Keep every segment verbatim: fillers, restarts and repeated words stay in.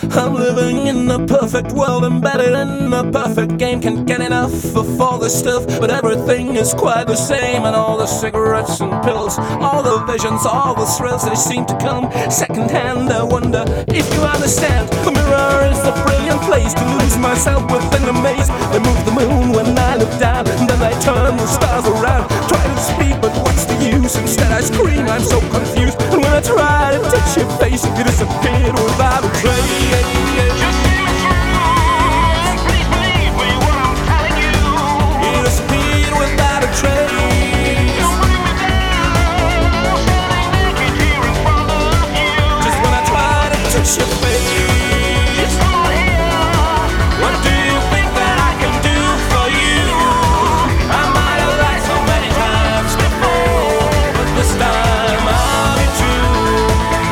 I'm living in a perfect world, embedded in a perfect game. Can't get enough of all this stuff, but everything is quite the same. And all the cigarettes and pills, all the visions, all the thrills, they seem to come secondhand. I wonder if you understand. The mirror is a brilliant place to lose myself within a maze. They move the moon when I look down, and then they turn the stars around. Try to speak, but what's the use? Instead I scream, I'm so confused. And when I try to touch your face, you disappeared without a trace. Just see me through, please believe me what I'm telling you. You disappeared without a trace. Don't bring me down, standing naked here in front of you. Just when I try to touch your face, It's all here. what do you think that I can do for you? I might have lied so many times before, but this time I'll be true.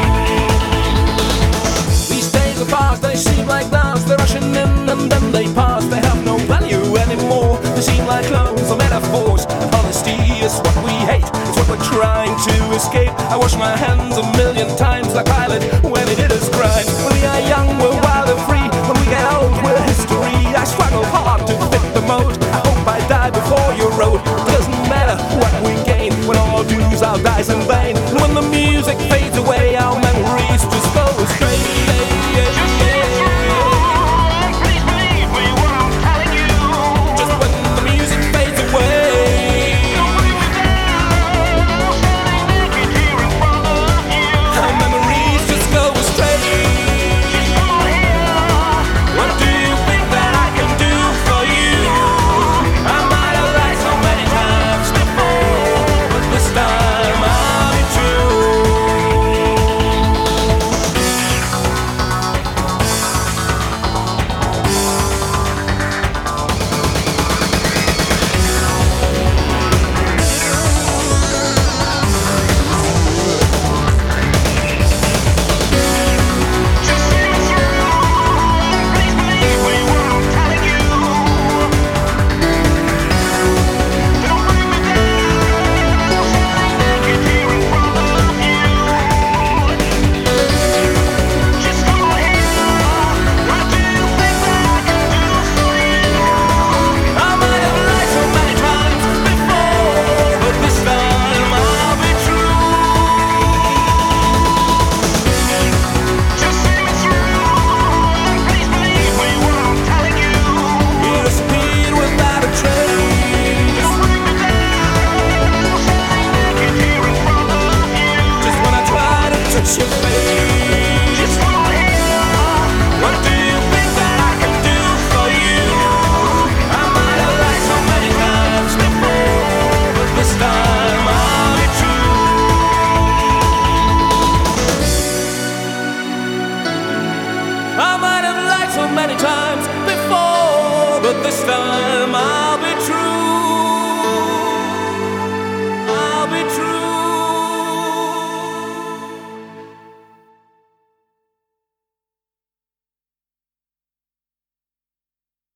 These days are fast, they seem like clouds. They're rushing in and then they pass. They have no value anymore. They seem like clones or metaphors. Honesty is what we hate, it's what we're trying to escape. I wash my hands a million times like Pilate when he did his crime. When we are young, we're wild and free. When we get old, we're history. I struggle hard to fit the mold. I hope I die before your road. It doesn't matter what we gain when all dues our dies in vain. And when the music fades away, our memories just go astray. Just see me through, please believe me what I'm telling you. Just when the music fades away, Don't bring me down, standing naked here in front of you. our memories just go astray. It's all here. What do you think that I can do for you? I might have lied so many times before, but this time I'll be true. Just see me through, please believe me what I'm telling you. Don't bring me down, standing naked here in front of you. Just all here. What do you think that I can do for you? I might have lied so many times before, but this time I'll be true. Just see me through, please believe me what I'm telling you. You disappeared without a trace. Don't bring me down, standing naked here in front of you. Just when I try to touch your face, It's all here. what do you think that I can do for you? I might have lied so many times before, but this time I'll be true. I might have lied so many times before, but this time